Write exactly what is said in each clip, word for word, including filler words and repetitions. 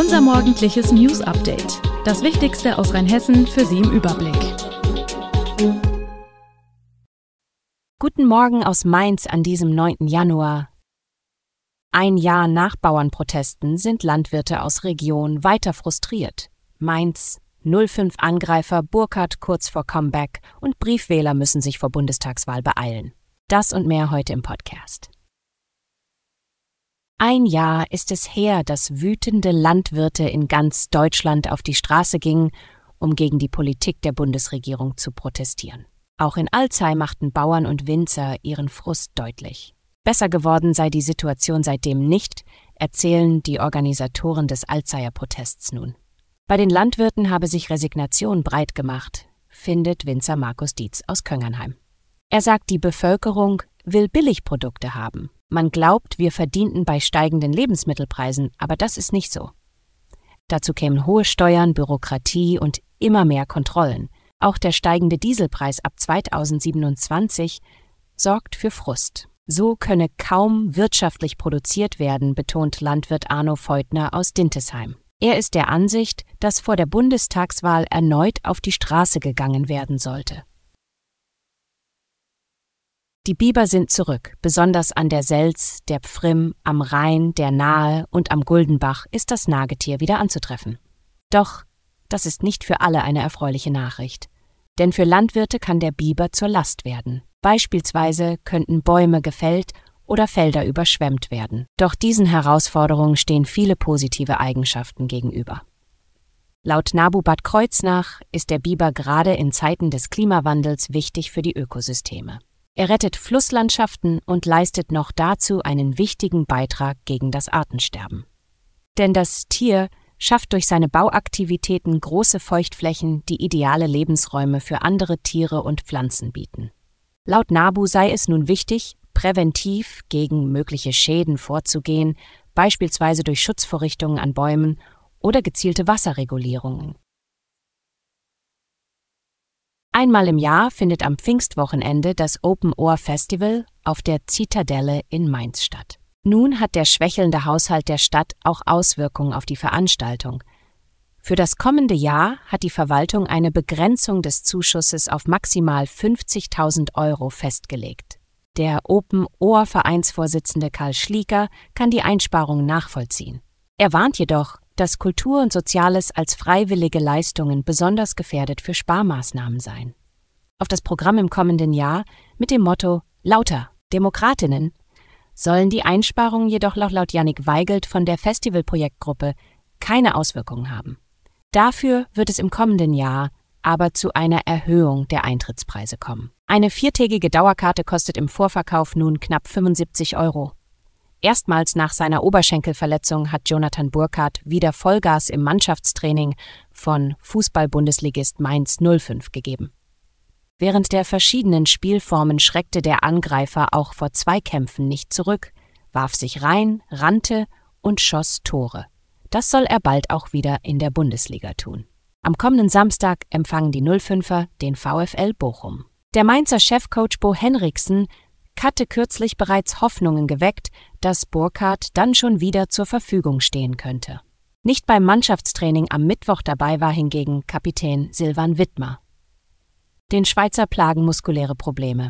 Unser morgendliches News-Update. Das Wichtigste aus Rheinhessen für Sie im Überblick. Guten Morgen aus Mainz an diesem neunten Januar. Ein Jahr nach Bauernprotesten sind Landwirte aus Region weiter frustriert. Mainz, null fünf Angreifer, Burkhardt kurz vor Comeback und Briefwähler müssen sich vor Bundestagswahl beeilen. Das und mehr heute im Podcast. Ein Jahr ist es her, dass wütende Landwirte in ganz Deutschland auf die Straße gingen, um gegen die Politik der Bundesregierung zu protestieren. Auch in Alzey machten Bauern und Winzer ihren Frust deutlich. Besser geworden sei die Situation seitdem nicht, erzählen die Organisatoren des Alzeyer Protests nun. Bei den Landwirten habe sich Resignation breit gemacht, findet Winzer Markus Dietz aus Köngernheim. Er sagt, die Bevölkerung will Billigprodukte haben. Man glaubt, wir verdienten bei steigenden Lebensmittelpreisen, aber das ist nicht so. Dazu kämen hohe Steuern, Bürokratie und immer mehr Kontrollen. Auch der steigende Dieselpreis ab zweitausendsiebenundzwanzig sorgt für Frust. So könne kaum wirtschaftlich produziert werden, betont Landwirt Arno Feutner aus Dintesheim. Er ist der Ansicht, dass vor der Bundestagswahl erneut auf die Straße gegangen werden sollte. Die Biber sind zurück, besonders an der Selz, der Pfrimm, am Rhein, der Nahe und am Guldenbach ist das Nagetier wieder anzutreffen. Doch das ist nicht für alle eine erfreuliche Nachricht. Denn für Landwirte kann der Biber zur Last werden. Beispielsweise könnten Bäume gefällt oder Felder überschwemmt werden. Doch diesen Herausforderungen stehen viele positive Eigenschaften gegenüber. Laut NABU Bad Kreuznach ist der Biber gerade in Zeiten des Klimawandels wichtig für die Ökosysteme. Er rettet Flusslandschaften und leistet noch dazu einen wichtigen Beitrag gegen das Artensterben. Denn das Tier schafft durch seine Bauaktivitäten große Feuchtflächen, die ideale Lebensräume für andere Tiere und Pflanzen bieten. Laut NABU sei es nun wichtig, präventiv gegen mögliche Schäden vorzugehen, beispielsweise durch Schutzvorrichtungen an Bäumen oder gezielte Wasserregulierungen. Einmal im Jahr findet am Pfingstwochenende das Open Ohr Festival auf der Zitadelle in Mainz statt. Nun hat der schwächelnde Haushalt der Stadt auch Auswirkungen auf die Veranstaltung. Für das kommende Jahr hat die Verwaltung eine Begrenzung des Zuschusses auf maximal fünfzigtausend Euro festgelegt. Der Open Ohr Vereinsvorsitzende Karl Schlieker kann die Einsparungen nachvollziehen. Er warnt jedoch, dass Kultur und Soziales als freiwillige Leistungen besonders gefährdet für Sparmaßnahmen seien. Auf das Programm im kommenden Jahr mit dem Motto »Lauter Demokratinnen« sollen die Einsparungen jedoch laut Jannik Weigelt von der Festivalprojektgruppe keine Auswirkungen haben. Dafür wird es im kommenden Jahr aber zu einer Erhöhung der Eintrittspreise kommen. Eine viertägige Dauerkarte kostet im Vorverkauf nun knapp fünfundsiebzig Euro. Erstmals nach seiner Oberschenkelverletzung hat Jonathan Burkhardt wieder Vollgas im Mannschaftstraining von Fußball-Bundesligist Mainz null fünf gegeben. Während der verschiedenen Spielformen schreckte der Angreifer auch vor Zweikämpfen nicht zurück, warf sich rein, rannte und schoss Tore. Das soll er bald auch wieder in der Bundesliga tun. Am kommenden Samstag empfangen die null fünfer den VfL Bochum. Der Mainzer Chefcoach Bo Henriksen hatte kürzlich bereits Hoffnungen geweckt, dass Burkhardt dann schon wieder zur Verfügung stehen könnte. Nicht beim Mannschaftstraining am Mittwoch dabei war hingegen Kapitän Silvan Wittmer. Den Schweizer plagen muskuläre Probleme.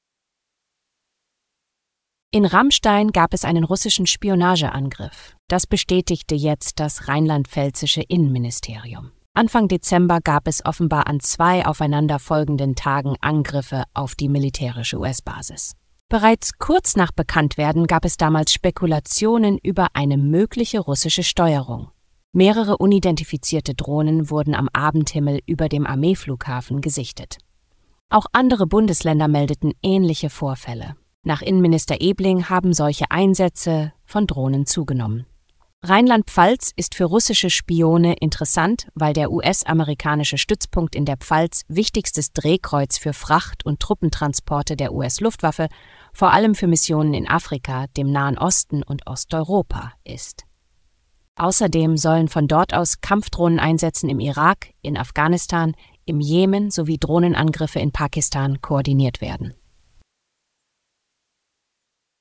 In Rammstein gab es einen russischen Spionageangriff. Das bestätigte jetzt das rheinland-pfälzische Innenministerium. Anfang Dezember gab es offenbar an zwei aufeinanderfolgenden Tagen Angriffe auf die militärische U S-Basis. Bereits kurz nach Bekanntwerden gab es damals Spekulationen über eine mögliche russische Steuerung. Mehrere unidentifizierte Drohnen wurden am Abendhimmel über dem Armeeflughafen gesichtet. Auch andere Bundesländer meldeten ähnliche Vorfälle. Nach Innenminister Ebling haben solche Einsätze von Drohnen zugenommen. Rheinland-Pfalz ist für russische Spione interessant, weil der U S-amerikanische Stützpunkt in der Pfalz wichtigstes Drehkreuz für Fracht- und Truppentransporte der U S-Luftwaffe, vor allem für Missionen in Afrika, dem Nahen Osten und Osteuropa ist. Außerdem sollen von dort aus Kampfdrohneneinsätzen im Irak, in Afghanistan, im Jemen sowie Drohnenangriffe in Pakistan koordiniert werden.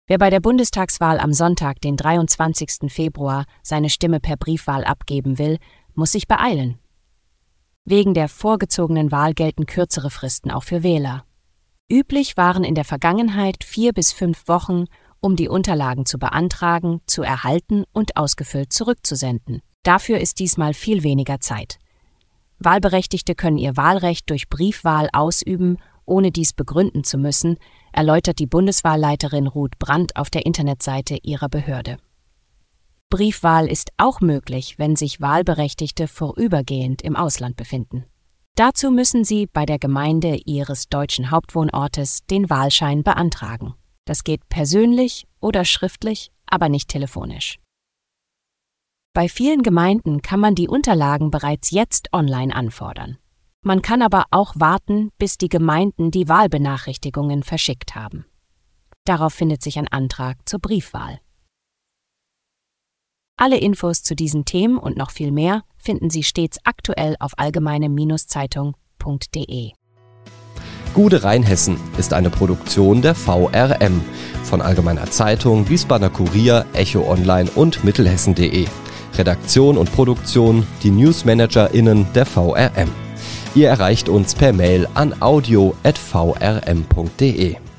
Wer bei der Bundestagswahl am Sonntag, den dreiundzwanzigsten Februar, seine Stimme per Briefwahl abgeben will, muss sich beeilen. Wegen der vorgezogenen Wahl gelten kürzere Fristen auch für Wähler. Üblich waren in der Vergangenheit vier bis fünf Wochen, um die Unterlagen zu beantragen, zu erhalten und ausgefüllt zurückzusenden. Dafür ist diesmal viel weniger Zeit. Wahlberechtigte können ihr Wahlrecht durch Briefwahl ausüben, ohne dies begründen zu müssen, erläutert die Bundeswahlleiterin Ruth Brandt auf der Internetseite ihrer Behörde. Briefwahl ist auch möglich, wenn sich Wahlberechtigte vorübergehend im Ausland befinden. Dazu müssen sie bei der Gemeinde ihres deutschen Hauptwohnortes den Wahlschein beantragen. Das geht persönlich oder schriftlich, aber nicht telefonisch. Bei vielen Gemeinden kann man die Unterlagen bereits jetzt online anfordern. Man kann aber auch warten, bis die Gemeinden die Wahlbenachrichtigungen verschickt haben. Darauf findet sich ein Antrag zur Briefwahl. Alle Infos zu diesen Themen und noch viel mehr finden Sie stets aktuell auf allgemeine Zeitung punkt de. Gute Rheinhessen ist eine Produktion der V R M von Allgemeiner Zeitung, Wiesbadener Kurier, Echo Online und Mittelhessen punkt de. Redaktion und Produktion die NewsmanagerInnen der V R M. Ihr erreicht uns per Mail an audio at v r m punkt de.